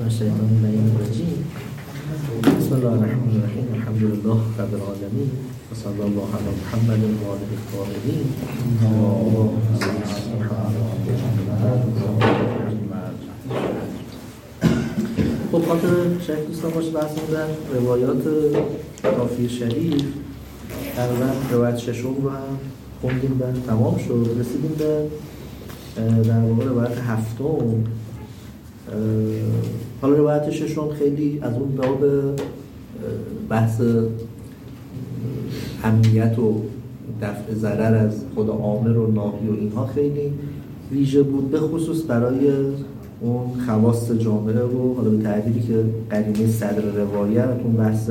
الشیطان الرجیم. بسم الله الرحمن الرحیم. الحمد لله رب العالمین و صلی الله علی محمد و آله الطاهرین. خب خاطر شیخ دوستان باشه بحث در روایات کافی شریف تقریبا روایت ششم رو هم خوندیم و تمام شد. رسیدیم به در واقع روایت هفتم. حالا روایت ششم خیلی از اون باب بحث امنیت و دفع ضرر از خود آمر و ناهی و اینها خیلی ویژه بود، به خصوص برای اون خواص جامعه و حالا به تعبیری که قدیمی صدر روایت اون بحث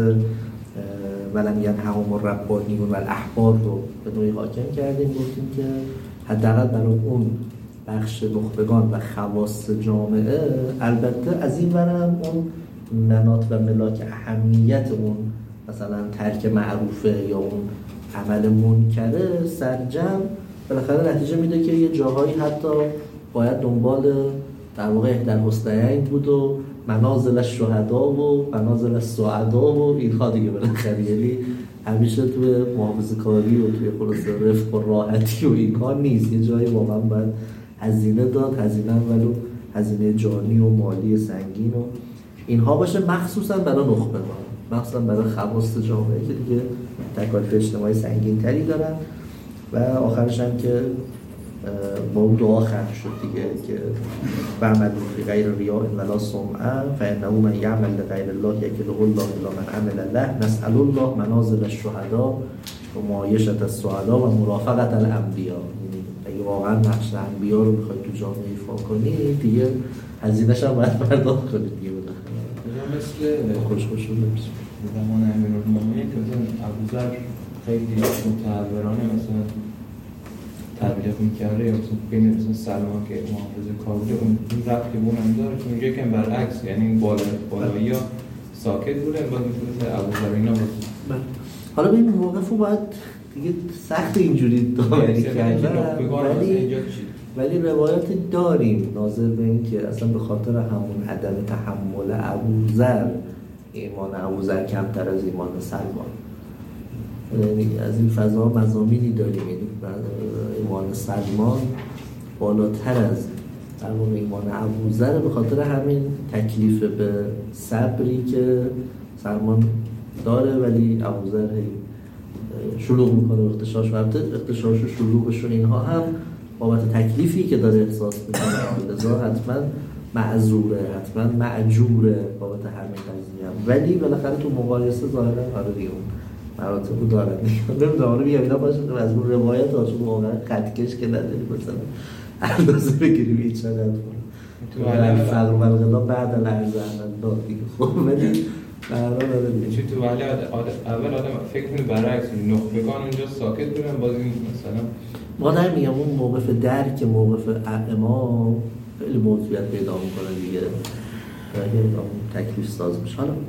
ولم ینههم الربانیون و الاحبار رو به نوعی حاکم کردیم. گفتیم که حداقل برای اون بخش نخبگان و خواص جامعه، البته از این برم اون مناط و ملاک اهمیت اون مثلا ترک معروفه یا اون عمل منکره سرجم بالاخره نتیجه میده که یه جاهایی حتی باید دنبال در واقع احدی الحسنیین بود و منازل الشهدا و منازل السعدا و اینها دیگه بالاخره، یعنی همیشه توی محافظه‌کاری و توی خلاصه رفق و راحتی و اینها نیست. یه جایی واقعا باید هزینه داد، هزینه ولو هزینه جانی و مالی سنگین و اینها باشه، مخصوصا برای نخبگان، مخصوصا برای خواص جامعه که دیگه تکالیف اجتماعی سنگین تری دارن. و آخرش هم که با اون دعا ختم شد دیگه که بعمل فی غیر ریاء ولا سمعه فانه من یعمل لغیر الله یکله الله الا من عمل له نسأل الله منازل الشهدا و معایشة السعدا و مرافقة الانبیاء. اگه واقعا نقش انبیا رو بخواید تو جامعه ایفا کنید دیگه هزینه‌ش هم باید پرداخت کنید دیگه. مثل خوش نمیشه زمان امیرالمومنین که مثلا ابوذر خیلی متحورانه مثلا تبلیغ می‌کرده یا مثلا بین مثلا سلمان که محافظه‌کار بوده اون رفت که اونم داره که اونجا که برعکس، یعنی این بالایی‌ها ساکت بودن بعد مثلا ابوذر اینا بود. حالا به این موقف رو باید دیگه سخت اینجوری داوری کردن، ولی روایت داریم ناظر به این که اصلا به خاطر همون عدم تحمل ابوذر ایمان ابوذر کمتر از ایمان سلمان، یعنی از این فضا مضامینی داریم، یعنی ایمان سلمان بالاتر از در واقع ایمان ابوذر به خاطر همین تکلیف به صبری که سلمان داره، ولی ابوذر شلوغ میکنه اختشاش و اختشاش و شلوغشون اینها هم بابت تکلیفی که داره احساس میکنه لذا حتما معذوره، حتما معجوره بابت همین قضیه هم. ولی بالاخره تو مقایسه ظاهرا آره دیگه اون مراتب رو داره دیگه. نمیدونم رو بیامینا باشه از اون روایت هاشون واقعا خطکش که نداری مثلا اندازه بگیریم این چقدر تو عالم فقر و الغنا بعد الارض الله دیگه. خب ولی چون تو ولی اول آدم فکر کنه برعکس نخبگان اونجا ساکت بودن باز این مثلا ما در میگم اون موقف درک موقف امام خیلی موضوعیت پیدا میکنه دیگه تکلیف ساز میشه. حالا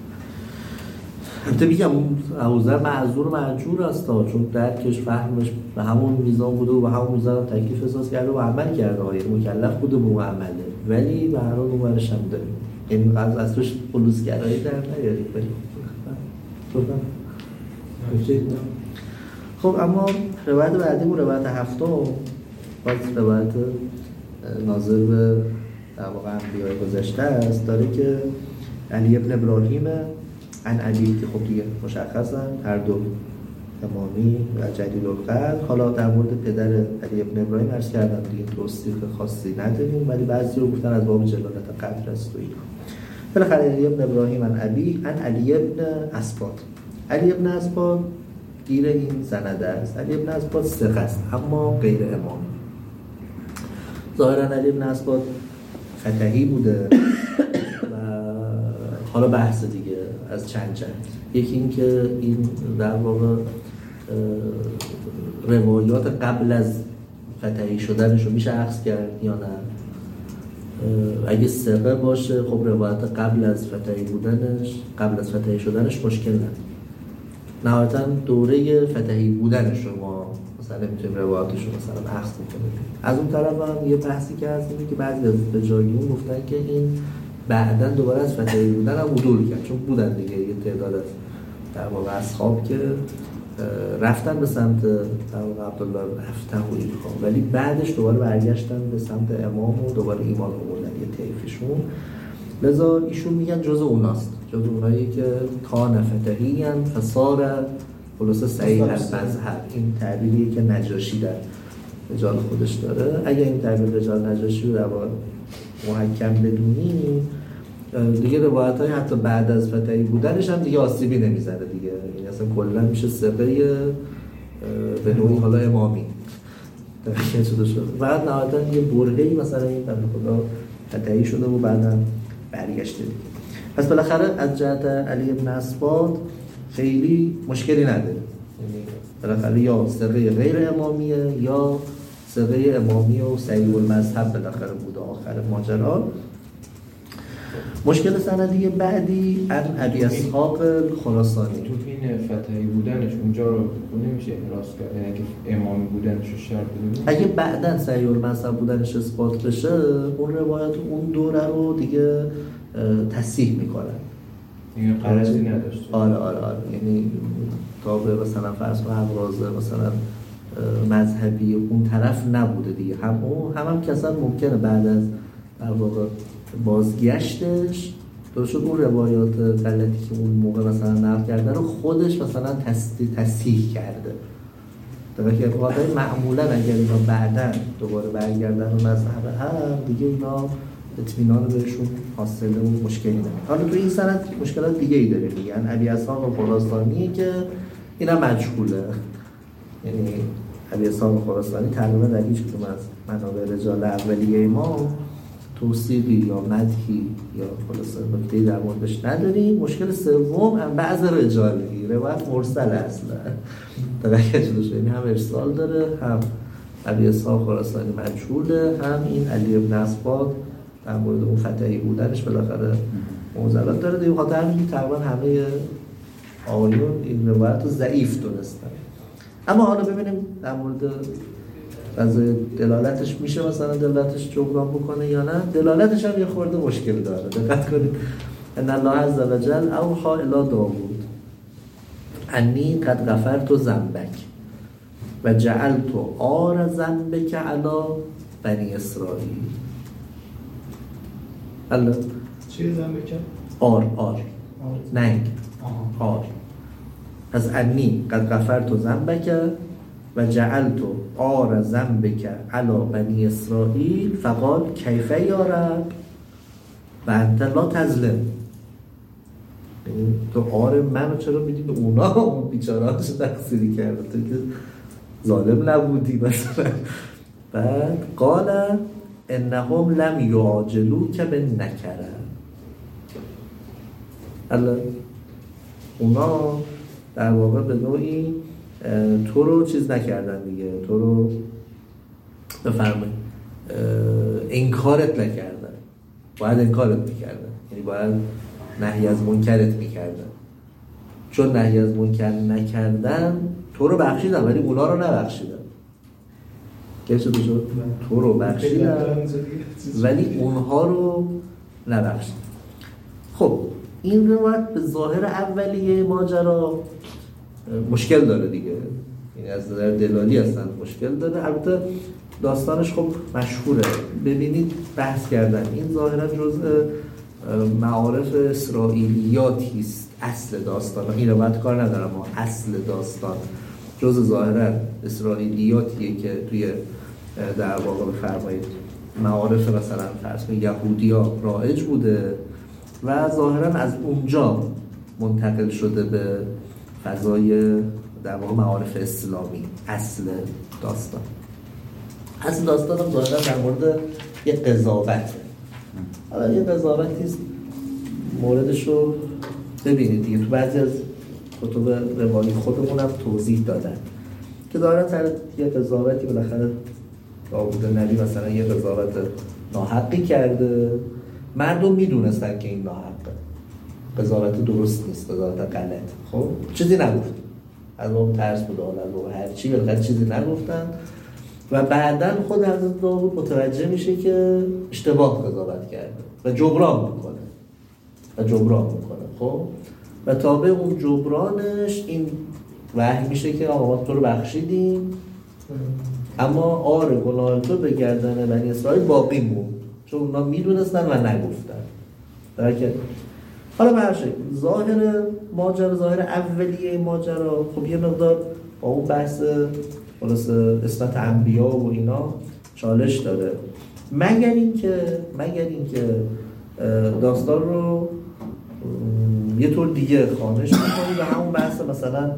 البته میگم اون ابوذر معذور و مأجور است چون درکش فهمش به همون میزان بوده و به همون میزان تکلیف احساس کرده و عمل کرده های مکلف بوده به اون عمله، ولی به هر حال اونورش هم داریم، یعنی از توش خلوصگرایی در نیاریم. خب اما روایت بعدی روایت هفتم باز روایت ناظر به در واقع انبیاء گذشته است، داره که علی ابن ابراهیم عن علی که خب دیگه مشخصن هر دو امامی و جلیل القدر. حالا در مورد پدر علی ابن ابراهیم عرض کردم دیگه توصیف خاصی نداریم، ولی بعضی رو گفتن از باب جلالت قدر است و اینا. بالاخره علی ابن ابراهیم عن ابی عن علی ابن اسباط. علی ابن اسباط گیر این سند است. علی ابن اسباط ثقه است اما غیر امامی. ظاهرا علی ابن اسباط فتحی بوده و حالا بحث دیگه از چند جهت. یکی این که این در واقع روایات قبل از فتحی شدنش رو میشه اخذ کرد یا نه. اگه ثقه باشه خب روایت قبل از فتحی شدنش مشکل نداره. نهایتاً دوره فتحی بودنش رو ما مثلا نمیتونیم روایاتش رو مثلا اخذ کنیم. از اون طرف هم یه بحثی که هست اینه که بعضی از بجاییون گفتن که این بعدن دوباره از فتحی بودن هم عدول کرد، چون بودن دیگه یه تعداد از در واقع اصحاب که رفتن به سمت در واقع عبدالله افتح و اینها، ولی بعدش دوباره برگشتن به سمت امام و دوباره ایمان آوردن یه طیفشون. لذا ایشون میگن جز اوناست، جز اونایی که کان فتحی ان فصار خلاصه صحیح المذهب. این تعبیریه که نجاشی در رجال خودش داره. اگه این تعبیر رجال نجاشی رو در واقع محکم بدونیم دیگه روایت‌های حتی بعد از فتحی بودنش هم دیگه آسیبی نمیزنه دیگه، این اصلا کلا میشه ثقه به نوعی حالا امامی درکه شده شد. بعد نهایتاً یه برهه‌ای مثلا این بنده خدا فتحی شده و بعداً برگشته دیگه. پس بالاخره از جهت علی بن اسباط خیلی مشکلی نداره، یعنی بالاخره یا ثقه غیر امامیه یا ثقه امامی و صحیح المذهب بالاخره بوده آخر ماجرا. مشکل سندی بعدی ان ابی اسحاق خراسانی. تو این فتحی بودنش اونجا رو نمیشه احراز کرد، یعنی اگه امامی بودنش رو شرط بدونیم، اگه بعداً صحیح المذهب بودنش اثبات بشه اون روایت اون دوره رو دیگه تصحیح میکنن، دیگه قرضی نداشت. آره یعنی تا به مثلا فرض کن حوازه مثلا مذهبی اون طرف نبوده دیگه، هم که اصلا ممکنه بعد از در واقع بازگشتش درست شد اون روایات غلطی که اون موقع مثلا نقل کرده رو خودش مثلا تصحیح کرده. در که واقعا معمولا اگر اینا بعداً دوباره برگردن و مذهب هم دیگه اینا اطمینان بهشون حاصله و مشکلی نمیاد. حالا تو این سند مشکلات دیگه ای داره، میگن ابی اسحاق خراسانی که اینا مجهوله، یعنی ابی اسحاق خراسانی تقریبا در هیچ کدوم از منابع رجال اولیه ما توصیفی یا مدحی یا خلاصه نکته‌ای در موردش نداریم. مشکل سوم هم بعض رجالی روایت مرسل اصلا درکه شده، یعنی هم ارسال داره، هم ابی اسحاق خراسانی مجهوله، هم این علی بن اسباط در مورد اون فتحی بودنش بالاخره معضلات داره دیگه. خاطر همین تقریبا همه آقایون این روایت رو ضعیف دونستن. اما حالا ببینیم در مورد قضیه دلالتش میشه مثلا دلالتش جبران بکنه یا نه. دلالتش هم یه خورده مشکل داره، دقت کنید. ان الله عز وجل اوحی الی داوود انی قد غفرت ذنبک و جعلت آر ذنبک علی بنی اسرائیل. الله چی ذنبک؟ آر ننگ آر. از انی قد غفرت ذنبک و جعلت آر ذنبک علی بنی اسرائیل فقال کیف یا رب و انت لا تظلم. تو آر منو چرا میدی به اونا؟ اون بیچاره‌هاش تقصیری کرده، تو که ظالم نبودی مثلا. بعد قال انهم لم یعاجلوک بالنکره. الله اونا در واقع به نوعی تو رو چیز نکردن دیگه، تو رو بفرمایید انکارت نکردن، باید انکارت میکردن، یعنی باید نهی از منکرت میکردن. چون نهی از منکر نکردن تو رو بخشیدن ولی اونا رو نبخشیدن. که شده شد؟ تو رو بخشیدن ولی اونها رو نبخشیدن. خب این روایت به ظاهر اولیه ماجرا مشکل داره دیگه، یعنی از نظر دلالی هستن مشکل داره. البته داستانش خب مشهوره، ببینید بحث کردن این ظاهرا جزء معارف اسرائیلیاتی است. اصل داستان این روایت کار ندارم، اما اصل داستان جزء ظاهرا اسرائیلیاتیه که توی در واقع بفرمایید معارف مثلا فرض کنید یهودیا رایج بوده و ظاهرا از اونجا منتقل شده به فضای در واقع معارف اسلامی. اصل داستان هم ظاهرا در مورد یه قضاوته. حالا یه قضاوتی است، موردش رو ببینید دیگه، تو بعضی از کتب روایی خودمون هم توضیح دادن که ظاهرا سر یه قضاوتی بالاخره داوود نبی مثلا یه قضاوت ناحقی کرده، مردم میدونستن که این ناحقه، قضاوت درست نیست، قضاوت غلط. خب چیزی نگفت، از اون ترس بود حالا هر چی بالاخره چیزی نگفتن و بعداً خود حضرت داوود متوجه میشه که اشتباه قضاوت کرده و جبران میکنه. و جبران میکنه. خب و تابع اون جبرانش این وحی میشه که آقا ما تو رو بخشیدیم، اما آره گناه تو به گردن بنی اسرائیل باقی موند چون اونا میدونستن و نگفتن. درکه حالا به هر شکل ظاهر ماجرا، ظاهر اولیه ماجرا خب یه مقدار با اون بحث خلاص اسمت انبیا و اینا چالش داره، مگر اینکه داستان رو یه طور دیگه خوانش می‌کنی و همون بحث مثلا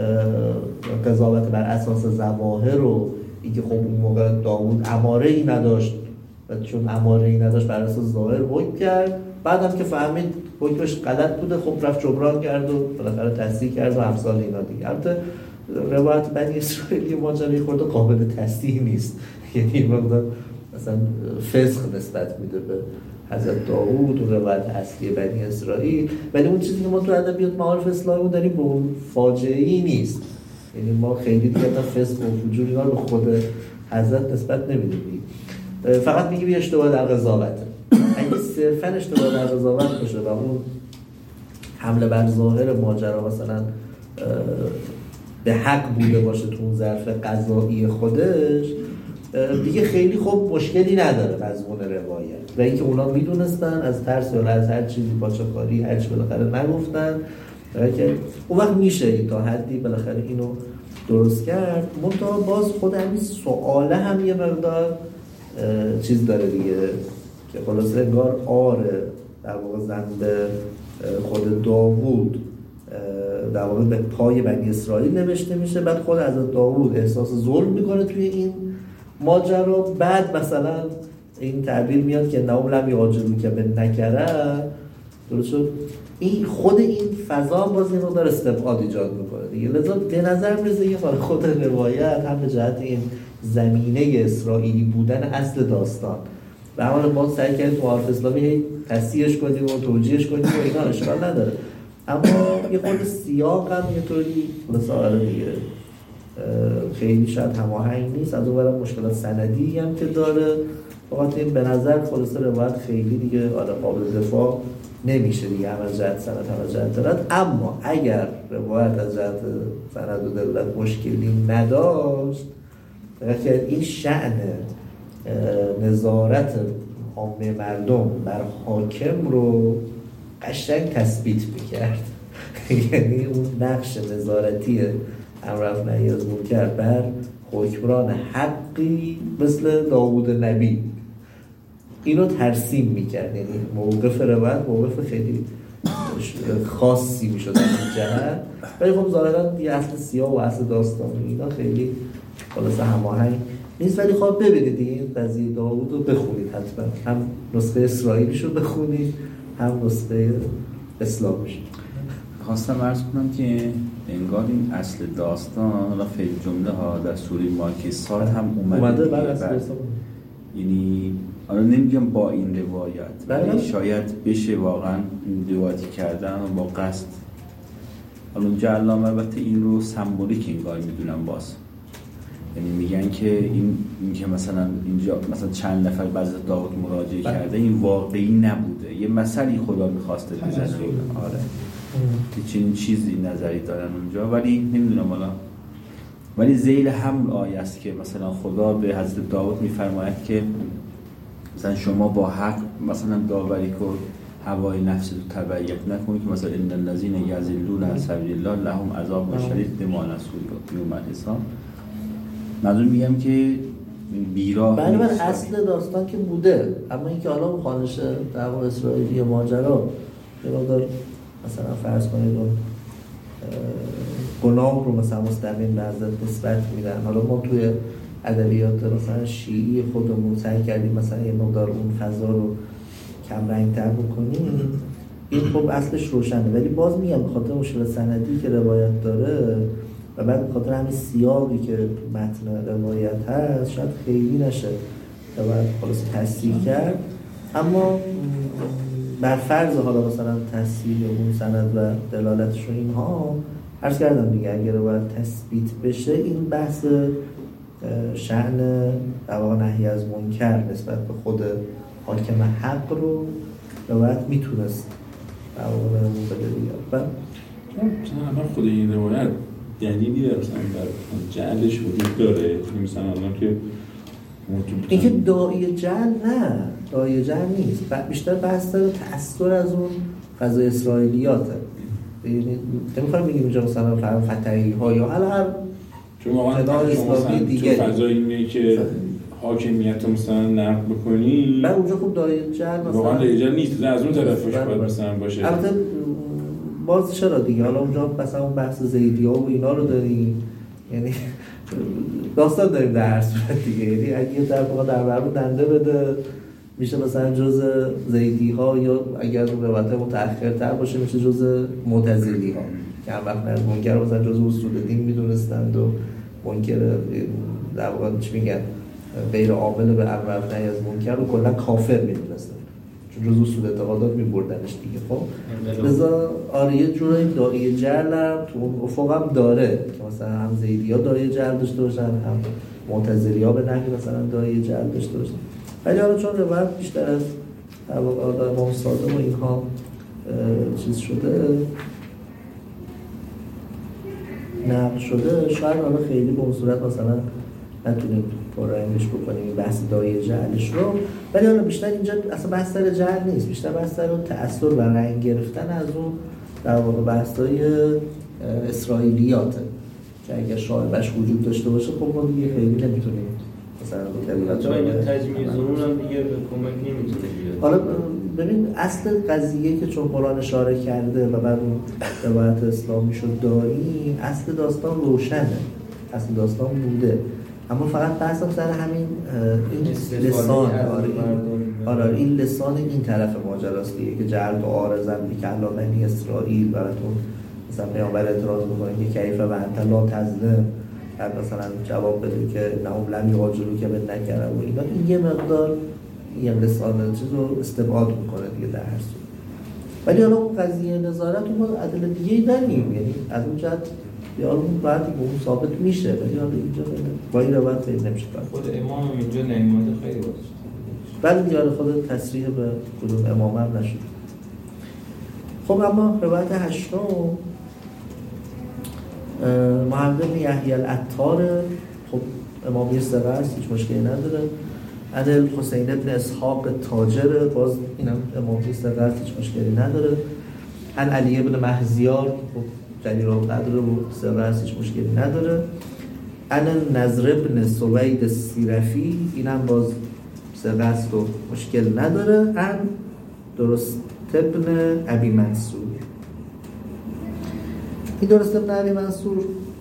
قضاوت بر اساس ظواهر و اینکه خب اون موقع داوود اماره‌ای نداشت و چون اماره‌ای نداشت بر اساس ظاهر حکم کرد، بعدم که فهمید حکمش غلط بوده خب رفت جبران کرد و بالاخره تصدیق کرد و امثال اینا دیگه. البته روایت بنی اسرائیل ماجرای خورده قابل تصدیق نیست، یعنی مقدار مثلا فسق نسبت میده به حضرت داوود و روایت اصلی بنی اسرائیل، ولی اون چیزی که ما تو ادبیات معارف اسلامی داریم به اون فاجعه‌ای نیست. یعنی ما خیلی دیگه تا فسق و فجور اینا رو خود حضرت نسبت نمیدیم، فقط میگیم اشتباه در قضاوته. اگه صرفاً اشتباه در قضاوت باشه و اون حمله بر ظاهر ماجرا مثلا به حق بوده باشه تو اون ظرف قضایی خودش، دیگه خیلی خب مشکلی نداره مضمون روایت و اینکه اونا میدونستن از ترس یا از هر چیزی باچه‌کاری هر چی بالاخره نگفتن که اون وقت میشه تا حدی بالاخره اینو درست کرد. منتها باز خود همین سواله هم یه مقدار چیز داره دیگه که خلاصه انگار آره در واقع ذنب خود داوود در واقع به پای بنی اسرائیل نوشته میشه، بعد خود حضرت داوود احساس ظلم میکنه توی این ماجرا، بعد مثلا این تعبیر میاد که نام لم یعاجلوا که به نکره درست شد. این خود این فضا باز این رو داره استبعاد ایجاد میکنه دیگه. لذا به نظر میرسه یه خود روایت هم به جهت این زمینه اسرائیلی بودن اصل داستان و همون ما سعی کردیم تو معارف اسلامی تصحیحش کنیم و توجیهش کنیم و اینا اشکال نداره، اما یه خود سیاق هم یه طوری مثلا دیگه خیلی شاید هماهنگ نیست. از اون برای مشکلات سندی هم که داره، فقط این به نظر خلاصه روایت خیلی دیگه قابل دفاع نمیشه دیگه، هم از جهت سند هم از جهت دلالت. اما اگر روایت از جهت سند و دلالت مشکلی نداشت که این شأن نظارت عامه مردم بر حاکم رو قشنگ تثبیت میکرد یعنی اون نقش نظارتی امر و نهی از منکر بر حکمران حقی مثل داوود نبی اینو ترسیم میکرد، یعنی موقف روایت موقف خیلی خاصی میشد از این جهت، ولی خب ظاهرا یه اصل سیاه و اصل داستان اینا خیلی خلاصه هماهنگ نیست. ولی خب ببینید این قضیه داوود رو بخونید حتما، هم نسخه اسرائیلیش رو بخونید هم نسخه اسلامیش. خواستم عرض کنم که انگار این اصل داستان و فعل جمله ها در سوره ماکسات هم اومده یعنی حالا نمیگم با این روایت ولی شاید بشه واقعا این روایتی کردن و با قصد. حالا اونجا علامه البته این رو سمبولیک انگار میدونم باز، یعنی میگن که این که مثلا اینجا مثلا چند نفر بعد از داوود مراجعه کرده این واقعی نبوده، یه مثلی خدا میخواسته بزنه. آره چنین چیزی نظری دارن اونجا، ولی نمیدونم حالا. ولی ذیل همون آیه است که مثلا خدا به حضرت داوود میفرماید که مثلا شما با حق مثلا داوری کن، هوای نفس رو تبعیت نکنید که مثلا ان الذين یضلون عن سبیل الله لهم عذاب شدید بما نسوا یوم الحساب. منظور میگم که بیراه بله اصل داستان که بوده، اما اینکه حالا اون خانش در واقع اسرائیلی ماجرا یه مقدار مثلا فرض کنید اون گناه رو مثلا مستقیم به حضرت نسبت میدن. حالا ما توی ادبیات مثلا شیعی خودمون سعی کردیم مثلا یه مقدار اون فضا رو کم رنگ‌تر بکنیم، این خب اصلش روشنه، ولی باز میگم به خاطر مشکل سندی که روایت داره و بعد به خاطر همین سیاقی که تو متن روایت هست شاید خیلی نشه و باید خلاص تصحیح کرد. اما بر فرض حالا مثلا تصحیح اون سند و دلالتش و اینها عرض کردم دیگه، اگر باید تثبیت بشه این بحث شأن در واقع نهی از منکر نسبت به خود حاکم حق رو باید میتونست اون بده دیگه. مثلا خود این روایت دلیلی داره مثلا بر جعلش وجود داره؟ مثلا الان که اینکه داعی جعل نه، داعی جعل نیست، بیشتر بحث داره تأثیر از اون فضای اسرائیلیاته. یعنی نمیخوام بگیم اینجا مثلا فتحی ها یا هر چون واقعا اسلامی دیگه تو فضای اینه که حاکمیت مثلا نقد بکنی بعد اونجا خوب داعی جعل مثلا واقعا داعی جعل نیست، از اون طرفش باید مثلا باشه. البته باز چرا دیگه حالا اونجا مثلا اون بحث زیدی‌ها و اینا رو داریم، یعنی داستان داریم در صورت دیگه. یعنی اگه در واقع در برابر دنده بده میشه مثلا جز زیدی‌ها، یا اگر روایت متأخرتر باشه میشه جز معتزلی‌ها که هم وقت منکر رو مثلا جز اصول دین میدونستند و منکر در واقع چی میگن غیر عامل به امر نهی از منکر رو کلا کافر میدونستند چون جز اصول اعتقادات میبردنش دیگه. خب لذا آره یه جورایی داعی جعل هم تو اون افق هم داره که مثلا هم زیدی‌ها داعی جعل داشته باشن، هم معتزلی‌ها به نحوی مثلا داعی جعل داشته باشن. ولی حالا چون روایت بیشتر از امام صادق و اینها چیز شده نقل شده، شاید حالا خیلی به اون صورت مثلا نتونیم پررنگش بکنیم این بحث داعی جعلش رو. ولی حالا بیشتر اینجا اصلا بحث در جعل نیست، بیشتر بحث در تأثیر و رنگ گرفتن از اون در واقع بحث‌های اسرائیلیاته که اگر شایبش وجود داشته باشه خب ما دیگه خیلی نمیتونیم مثلا تا این تجمیع ظنون هم دیگه به کمک نمیتونه بیاد. حالا ببین اصل قضیه که چون قرآن اشاره کرده و بعد اون روایت اسلامی شد داریم، اصل داستان روشنه، اصل داستان بوده، اما فقط بحثم سر همین این لسان آره این لسان این طرف ماجراست دیگه که جعل و عارضن بیکلا بنی اسرائیل براتون مثلا پیامبر اعتراض میکنه که کیف و انت لا تظلم، بعد مثلا جواب بده که نهم لم یعاجلوا که به نکرم و اینا، این یه مقدار یه لسان چیز رو استبعاد میکنه دیگه در هر صورت. ولی حالا اون قضیه نظارت اون ما عدل دیگه‌ای داریم، یعنی از اون جهت یا اون بعد اون ثابت میشه، ولی حالا اینجا با این روایت خیلی نمیشه خود امام اینجا نمی‌مونه خیلی واسه ولی دیگه خود تصریح به کدوم امام هم نشد. خب اما روایت هشتم محمد بن یحیی العطار، خب امامی ثقه است هیچ مشکلی نداره. عن حسین بن اسحاق تاجر، باز اینم امامی ثقه است هیچ مشکلی نداره. عن علی بن مهزیار، خب جلیل القدر و ثقه است هیچ مشکلی نداره. عن نضر بن سوید السیرفی، اینم باز ثقه است و مشکل نداره. عن درست ابن ابی منصور، این درست ابن ابی منصور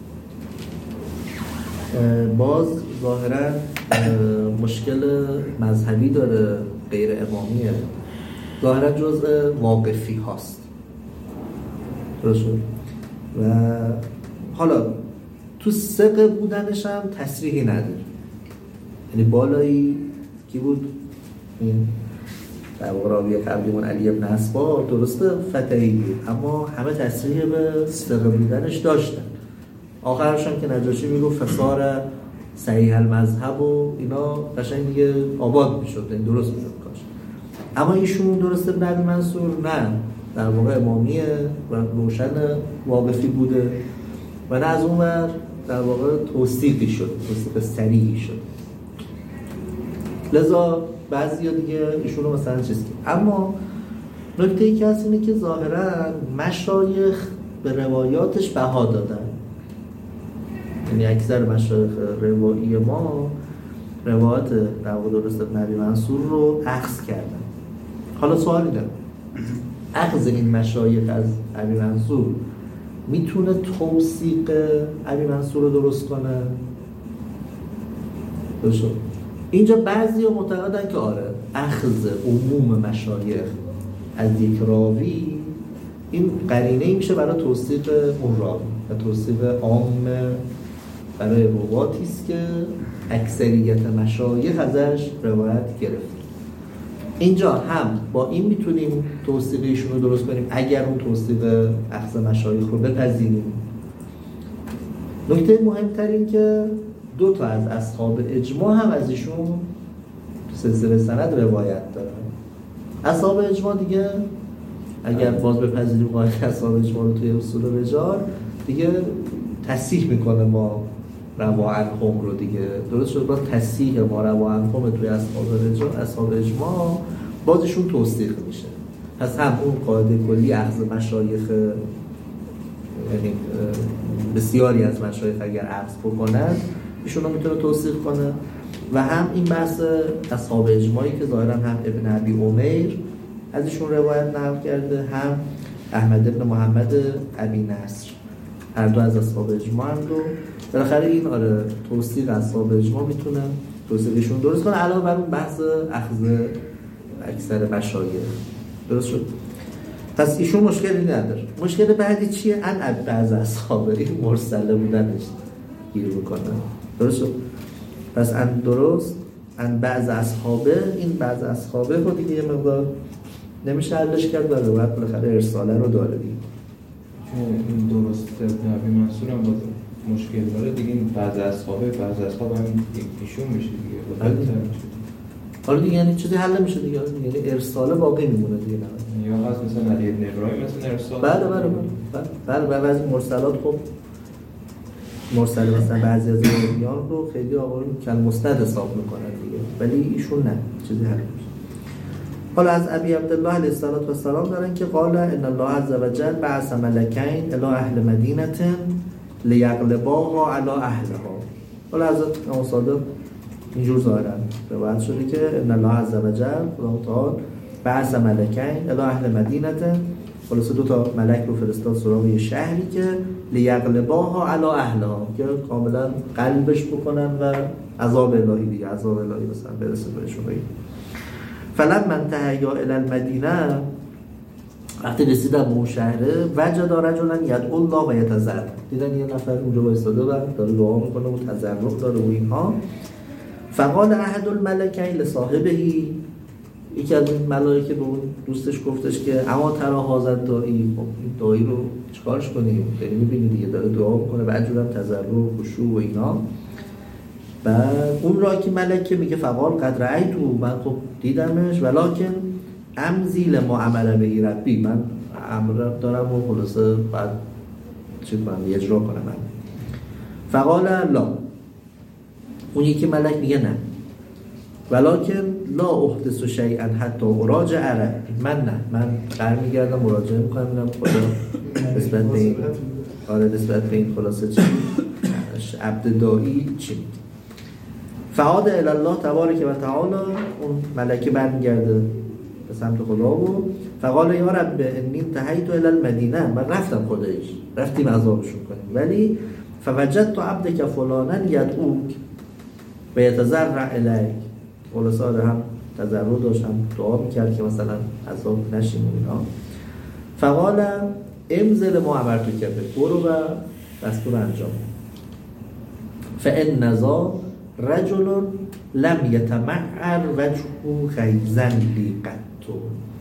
باز ظاهرا مشکل مذهبی داره، غیر امامیه، ظاهرا جزء واقفی هاست، درست شد. و حالا تو ثقه بودنش هم تصریحی نداره، یعنی بالایی کی بود این در واقع راوی قبلیمون علی بن اسبا، درسته فتحی بود اما همه تصریح به ثقه بودنش داشتن. آخرش هم که نجاشی میگفت فسار صحیح المذهب و اینا قشنگ دیگه آباد میشد، این درست میشد کاش. اما ایشون درسته ابن ابی منصور نه، در واقع امامیه و روشن واقفی بوده و نه از اون ور در واقع توثیقی شد، توثیق صریحی شد. لذا بعضی ها دیگه ایشون رو مثلا چیز که، اما نکته ای که هست اینه که ظاهرا مشایخ به روایاتش بها دادن، یعنی اکثر مشایخ روایی ما روایات در واقع درست ابن ابی منصور رو اخذ کردن. حالا سوالی دارم، اخذ این مشایخ از ابی منصور میتونه توثیق ابی منصور رو درست کنه؟ درست. اینجا بعضی ها معتقدن که آره اخذ عموم مشایخ از یک راوی این قرینه میشه برای توثیق اون راوی و توثیق عام برای رواتی است که اکثریت مشایخ ازش روایت گرفت. اینجا هم با این میتونیم توثیق ایشون رو درست کنیم اگر اون توثیق اخذ مشایخ رو بپذیریم. نکته مهمتر این که دو تا از اصحاب اجماع هم از ایشون سلسله سند روایت دارن. اصحاب اجماع دیگه اگر باز بپذیریم قاعده اصحاب اجماع رو توی اصول رجال دیگه تصحیح میکنه ما روا عنهم رو دیگه، درست شد؟ باز تصحیح ما روا عنهم توی اصحاب اجماع بازشون توثیق میشه. پس هم اون قاعده کلی اخذ مشایخ، یعنی بسیاری از مشایخ اگر اخذ بکنن ایشون رو میتونه توثیق کنه، و هم این بحث اصحاب اجماعی که ظاهرا هم ابن ابی عمیر ازشون روایت نقل کرده، هم احمد ابن محمد ابی نصر، هر دو از اصحاب اجماع هم رو بالاخره این توثیق اصحاب اجماع میتونه توثیقشون درست کنه، علاوه بر اون بحث اخذ اکثر مشایخ. درست شد؟ پس ایشون مشکلی نداره. مشکل بعدی چیه؟ ان بعض اصحاب این مرسله بودنش گیر بکنه. درست شد؟ پس ان بعض اصحابه، این بعض اصحابه رو دیگه یه مقدار نمیشه حلش کرد و باید بالاخره ارساله رو داره دیگه. چون این درست نبی منصور هم باید مشکل داره دیگه، این بعض اصحاب هم ایشون میشه دیگه. حالا دیگه یعنی چیزی حل نمیشه دیگه، یعنی ارساله باقی میمونه دیگه. یا هست مثلا علی ابن ابراهیم مثلا ارسال. بله بعضی مرسلات خب مرسل مثلا بعضی از راویان رو خیلی آقا کل مستند حساب میکنن دیگه، ولی ایشون نه، چیزی حل نمیشه. حالا از ابی عبدالله علیه السلام دارن که قال ان الله عز وجل بعث ملکین الی اهل مدینه لیغلباها علی اهلها. حالا حضرت امام صادق اینجور ظاهرن روایت شده که ان الله عز وجل خدا تعالی بعث ملکین الی اهل مدینه، خلاصه 2 ملک رو فرستاد سراغ یه شهری که لیغلباها علی اهلها، که کاملا قلبش بکنن و عذاب الهی دیگه، عذاب الهی مثلا برسه بهشون. فلما انتهیا الی المدینه، وقتی رسیدن به اون شهره، وجد رجلا یدعو الله و یتضرع، دیدن یه نفر اونجا وایساده و داره دعا میکنه و تضرع داره و اینها. فقال احد الملکین لصاحبهی، یکی از این ملائکه به اون دوستش گفتش که اما ترا حاضر داعی، خب این داعی رو چیکارش کنیم؟ داری میبینی دیگه داره دعا میکنه، بعدجورم تضرع و خشوع و اینا. بعد اون راکی ملکه میگه فقال قد رأیتو، من خب دیدمش، ولکن امضی لما امر به ربی، من امر دارم و خلاصه بعد چی کنم اجرا کنم من. فقال لا، اون یکی ملک میگه نه، ولکن لا احدث شیئا حتی اراجع عرب، من برمیگردم مراجعه میکنم ببینم خدا نسبت به این نسبت به این خلاصه چی عبد داعی چی میگه. فعاد الی الله تبارک و تعالی، اون ملکه برمیگرده به سمت خدا و فقال یا رب انی انتهیت الی المدینه، من رفتم خدایش، رفتیم عذابشون کنیم، ولی فوجدت عبدک فلانا یدعوک و یتضرع الیک، خلاصه هم تضرع داشت هم دعا میکرد که مثلا عذاب نشیم و اینا. فقال امضل ما امرتک به، برو و دستور انجام. فان نزا رجل لم یتمعر وجهه خیزن لی قط،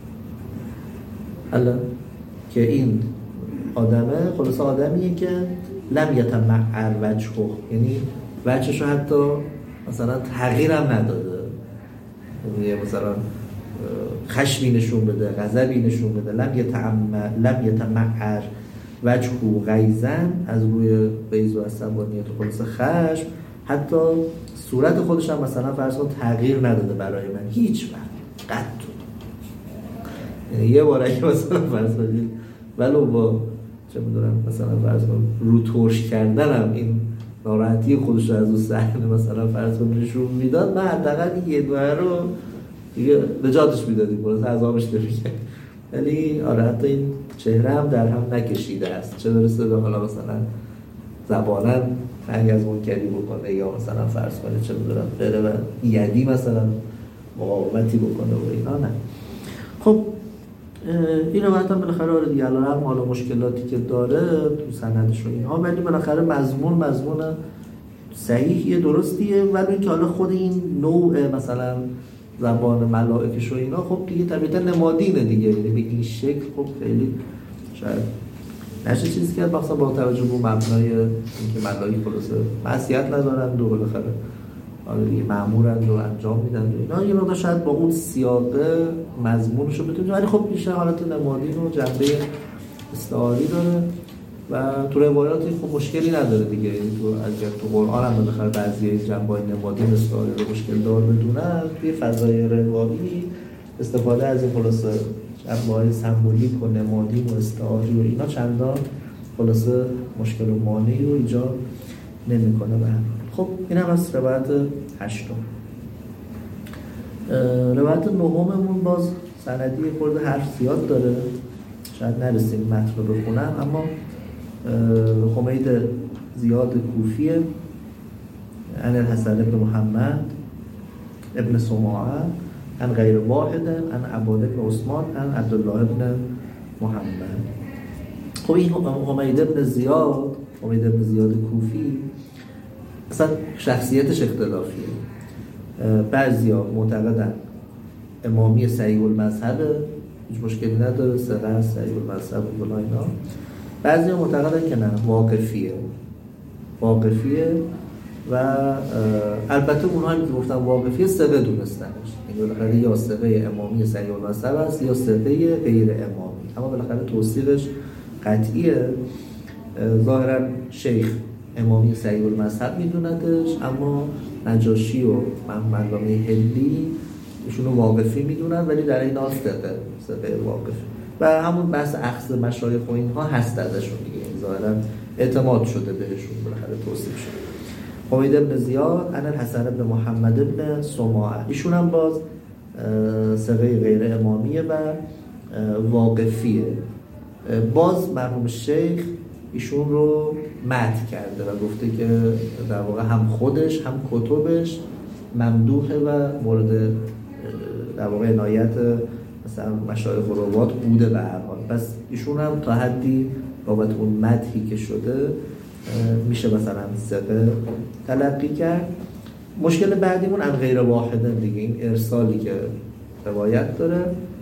حالا که این آدمه خلاصه آدمیه که لم یتمعر وجهه، یعنی وجهشو حتی مثلا تغییرم نداده، یعنی مثلا خشمی نشون بده، غضبی نشون بده. لم یتمعر وجهه غیزن، از روی غیظ و عصبانیت و خلاصه خشم، حتی صورت خودش هم مثلا فرض کن تغییر نداده برای من هیچ وقت قط، یعنی یه بار اگه مثلا فرض کنید ولو با چه میدونم مثلا فرض کن رو ترش کردنم این ناراحتی خودش رو از اون صحنه مثلا فرض کن نشون میداد، من حداقل این یه دوره رو دیگه نجاتش میدادیم، باز عذابش نمی‌کرد. ولی آره حتی این چهره هم در هم نکشیده است، چه برسه به حالا مثلا زبانا نهی از منکری بکنه یا مثلا فرض کنه چه می‌دونم بره و یدی مثلا مقاومتی بکنه و اینا، نه. خب این روایت هم بالاخره آره دیگه الان حالا مشکلاتی که داره تو سندش و اینها، ولی بالاخره مضمون صحیحیه، درستیه، ولی اینکه حالا خود این نوع مثلا زبان ملائکه و اینا خب دیگه طبیعتا نمادینه دیگه، یعنی به این شکل خب خیلی شاید نشه چیزی که مثلا با توجه به مبنای اینکه ملائکه خلاصه معصیت ندارن و بالاخره دیگه مأمورند و انجام میدن و اینا، یه مقدار شاید با اون سیاق مضمونش رو بتونیم، ولی خب بیشتر حالت نمادین و جنبه استعاری داره و تو روایاتی خب مشکلی نداره دیگه. تو اگر تو قرآن هم بالاخره بعضی جنبه‌های نمادین استعاری رو مشکل دار بدونن، توی فضای روایی استفاده از این خلاصه جنبه‌های سمبولیک و نمادین و استعاری و اینا چندان خلاصه مشکل و مانعی رو ایجاد نمی‌کنه. خب این هم از روایت 8. روایت 9مون باز سندی خورده حرف زیاد داره، شاید نرسیم متن رو بخونم، اما حمید زیاد کوفیه عن الحسن بن محمد ابن سماعه عن غیر واحد عن عباد بن عثمان عن عبدالله بن محمد. خب این حمید بن زیاد کوفی اصلا شخصیتش اختلافیه. بعضیا معتقدن امامی صحیح المذهبه، هیچ مشکلی نداره، ثقه صحیح المذهب و اینا. بعضیا معتقدن که نه، واقفیه و البته اونهایی که گفتن واقفیه ثقه دونستنش، یعنی بالاخره یا ثقه امامی صحیح المذهب است یا ثقه غیر امامی، اما بالاخره توصیفش قطعیه. ظاهرا شیخ امامی صحیح المذهب میدوندش، اما نجاشی و محمد هلی ایشونو واقفی میدونن، ولی در این حال ثقه واقفی و همون بحث اخذ مشایخ و اینها هست ازشون دیگه، این ظاهرا اعتماد شده بهشون، بالاخره توصیف شده. حمید بن زیاد عن الحسن بن محمد بن سماعه، ایشون هم باز ثقه غیر امامیه و واقفیه. باز مرحوم شیخ ایشون رو مدح کرده و گفته که در واقع هم خودش هم کتبش ممدوحه و مورد در واقع عنایت مثلا مشایخ و روات بوده به هر حال. پس ایشون هم تا حدی بابت اون مدحی که شده میشه مثلا ثقه تلقی کرد. مشکل بعدیمون عن غیر واحده دیگه، این ارسالی که روایت داره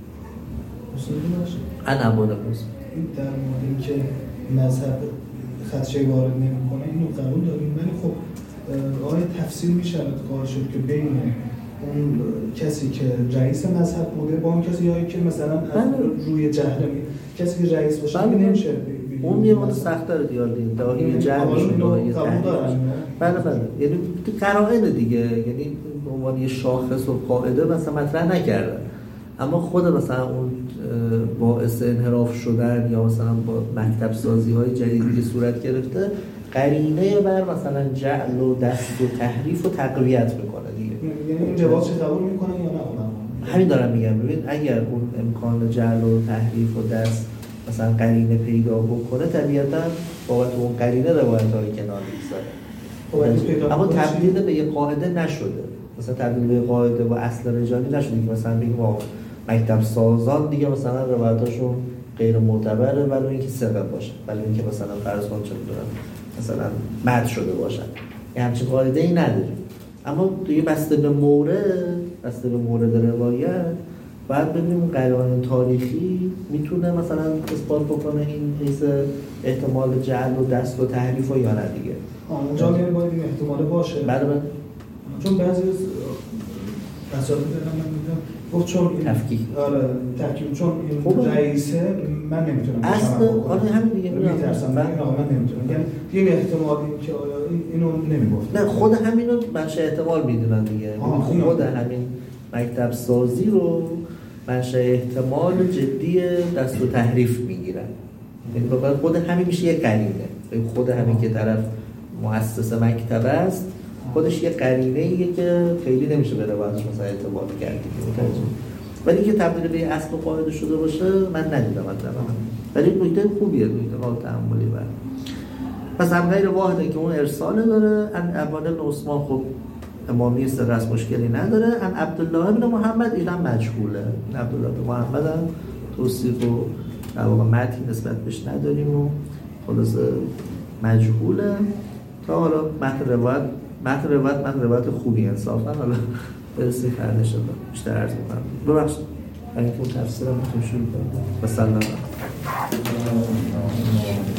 عن عباد بن این در مورد اینکه مذهب خدشه وارد نمی‌کنه اینو قبول داریم، ولی خب آیا تفسیر میشه قائل شد که بین اون کسی که رئیس مذهب بوده با اون کسی هایی که مثلا روی جهل کسی که رئیس باشه نمیشه اون یه مقدار سخت‌تره دیگه، داهی جهلشون داهی تحریف. بله یعنی قرائن دیگه، یعنی به عنوان یه شاخص و قاعده مثلا مطرح نکردن، اما خود مثلا اون باعث انحراف شدن یا مثلا با مکتب سازی های جدیدی صورت گرفته قرینه بر مثلا جعل و دست و تحریف و تقویت میکنه دیگه. یعنی این جواز چه قبول میکنه یا نه؟ همین دارم میگم. ببین اگر اون امکان جعل و تحریف و دست مثلا قرینه پیدا بکنه، طبیعتا بابت اون قرینه روایت های کنار میذاره، اما تبدیل به یه قاعده نشده. مثلا تبدیل به قاعده و اصل رجالی نشده که مثلا بگیم مکتب سازان دیگه مثلا روایتاشون غیر معتبره ولی اینکه ثقه باشه، ولی اینکه مثلا فرض کن چه می‌دونم مثلا مد شده باشن، یه همچین قاعده‌ای نداریم. اما توی بسته به مورد روایت باید ببینیم قرائن تاریخی میتونه مثلا اثبات بکنه این حیث احتمال جعل و دست و تحریف و یا نه دیگه. اونجا میگه باید این احتمال باشه. بله چون بعضی از مسائل من میگم گفت چون تفکیک چون این رئیسه من نمیتونم اصلا همین دیگه میترسم من نمیتونم، یعنی یه احتمال که اینو نمیگفت. نه خود همینو منشأ احتمال میدونن دیگه، خود همین مکتب سازی رو منشأ احتمال جدی دست و تحریف میگیرن. یعنی خود همین میشه یه قرینه، خود همین که طرف مؤسس مکتب است خودش یه قرینه‌ایه که خیلی نمیشه به روایتش مثلا اعتماد کرد. ولی که تبدیل به اصل و قاعده شده باشه من ندیدم مثلا، ولی نکته خوبیه، نکته قابل تأملی بر. پس هم غیر واحده که اون ارسال داره. ان عباد بن عثمان خب امامی سرس مشکلی نداره. ان عبدالله بن محمد اینم مجهوله. عبدالله بن محمد هم توصیف و در واقع متن نسبت بهش نداریم و خلاص مجهوله. تا حالا متن روایت خوبی انصافا، حالا برسیم فرنش شد بیشتر عرض میکنم. ببخشید اگه اون تفسیرم میتونم شروع کنم. بسلام.